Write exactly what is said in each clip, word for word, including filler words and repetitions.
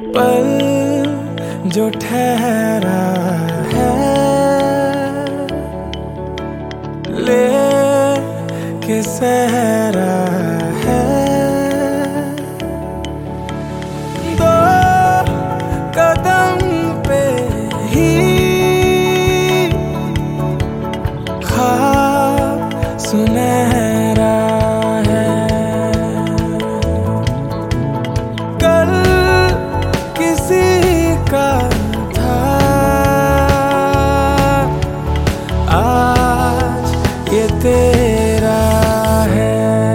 पल जो ठहरा है ले के सहरा है, दो कदम पे ही ख्वाब सुनहरा है। कल किसी का था आज ये तेरा है।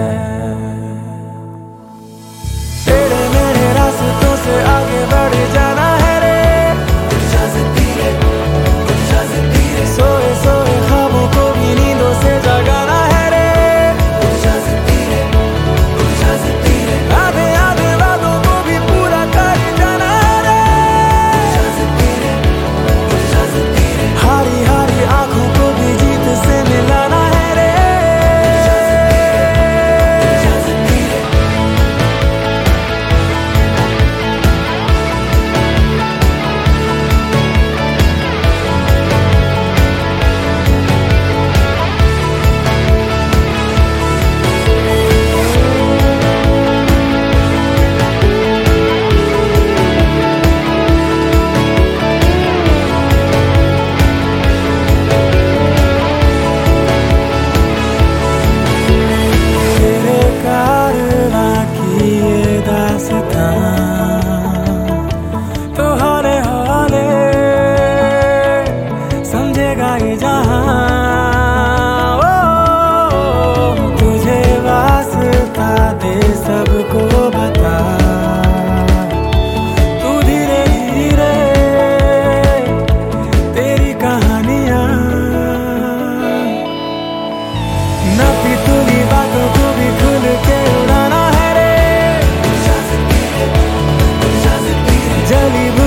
तेरे मेरे रास्तों से आगे बढ़ जाना है रे, सोए सोए ख्वाबों को भी नींदों से जगाना है रे, आधे आधे वादों को भी पूरा कर जाना है रे, हारी हारी आंखों को भी जीत से मिलाना है रे। तो हौले हौले समझेगा ये जहां, ओ तुझे वास्ता दे सबको बता, तू धीरे धीरे तेरी कहानियां न पितुली बातों को भी खुल के उड़ाना है रे, जली